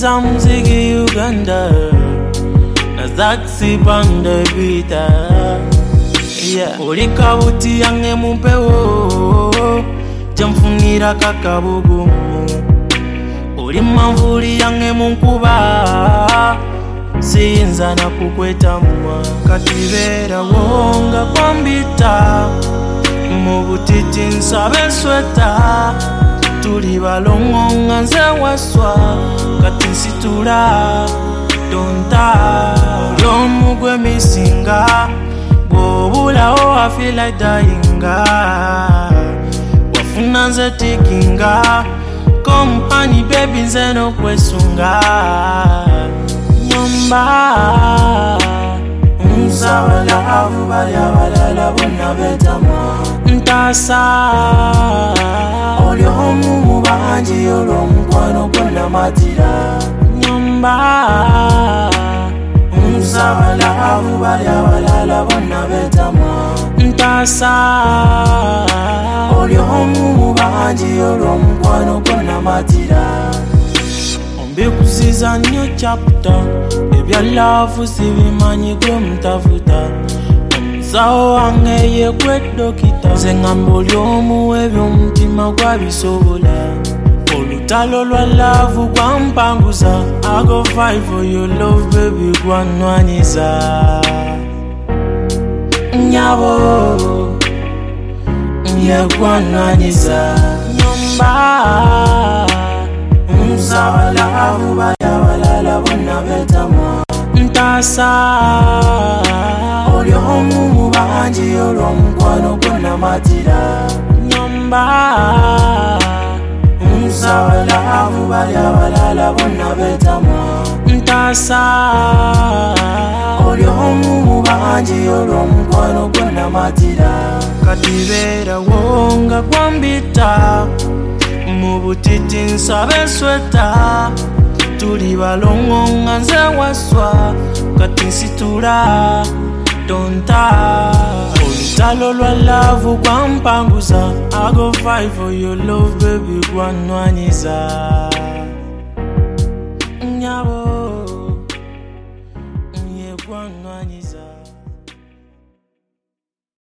Za mziki Uganda na zaksi pande bita. Olika buti yange mumpewo jamfunira kakabugumu. Oli manvuli yange munkuba siyinza na kukwetamwa. Katibera wonga kwambita mu butiti nsabe sweta. Tuli balongo nga nze waswa kati nsitula tonta. Olyomu gwe misinga bw'obulawo I feel like dying. Wafuna nze tikinga come honey baby nze n'okwesunga. Nyomba nsabalavu bali abalala bonna betamwa. Ntasa oli omu mu bangi olw'omukwano gwonna matira. Nyomba nsabalavu bali abalala bonna betamwa. Ntasa oli omu mu bangi olw'omukwano gwonna matira. Ombikusiza nnyo chapter ebya love sibimanyi gwe mutafuta. Omusawo wange ye gwe dokita. Nze ngamba oli omu w'ebyomutima gwabisobola. Olutalo lwa love gwampanguza. I go fight for your love baby gwanwanyiza. Nyabo ye gwanwanyiza. Nyomba nsabalavu bali abalala bonna betamwa. Ntasa oli omu mu bangi olw'omukwano gwonna matira. Nyomba nsabalavu bali abalala bonna betamwa. Ntasa oli omu mu bangi olw'omukwano gwonna matira. Katibera wonga kwambita mu butiti nsabe sweta. Tuli balongo nga nze waswa kati nsitula tonta. Olutalo lwa love gwampanguza. I go fight for your love baby gwanwanyiza. Nyabo ye gwanwanyiza.